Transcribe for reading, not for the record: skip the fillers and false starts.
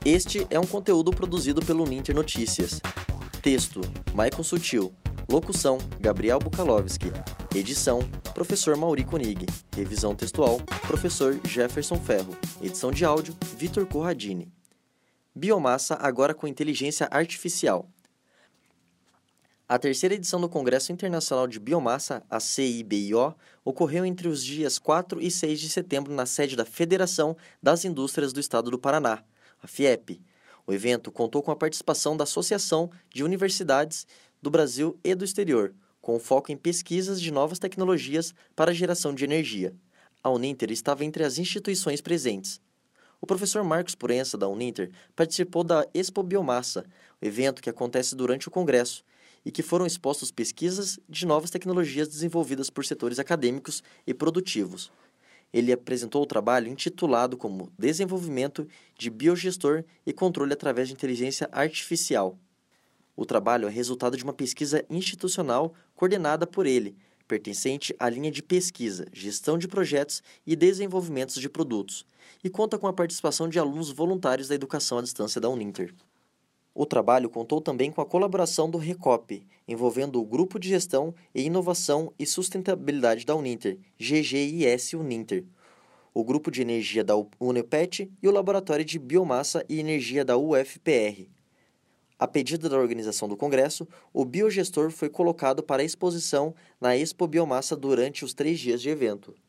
Este é um conteúdo produzido pelo Uninter Notícias. Texto: Maicon Sutil. Locução: Gabriel Bukalowski. Edição: Professor Mauri Konig. Revisão textual: Professor Jefferson Ferro. Edição de áudio: Vitor Corradini. Biomassa agora com inteligência artificial. A terceira edição do Congresso Internacional de Biomassa, a CIBIO, ocorreu entre os dias 4 e 6 de setembro na sede da Federação das Indústrias do Estado do Paraná, a FIEP. O evento contou com a participação da Associação de Universidades do Brasil e do Exterior, com foco em pesquisas de novas tecnologias para a geração de energia. A Uninter estava entre as instituições presentes. O professor Marcos Purença, da Uninter, participou da Expo Biomassa, evento que acontece durante o Congresso, e que foram expostas pesquisas de novas tecnologias desenvolvidas por setores acadêmicos e produtivos. Ele apresentou o trabalho intitulado como Desenvolvimento de Biogestor e Controle através de Inteligência Artificial. O trabalho é resultado de uma pesquisa institucional coordenada por ele, pertencente à linha de pesquisa, gestão de projetos e desenvolvimentos de produtos, e conta com a participação de alunos voluntários da educação à distância da Uninter. O trabalho contou também com a colaboração do RECOP, envolvendo o Grupo de Gestão e Inovação e Sustentabilidade da Uninter, GGIS Uninter, o Grupo de Energia da Unipet e o Laboratório de Biomassa e Energia da UFPR. A pedido da organização do Congresso, o biogestor foi colocado para exposição na Expo Biomassa durante os 3 dias de evento.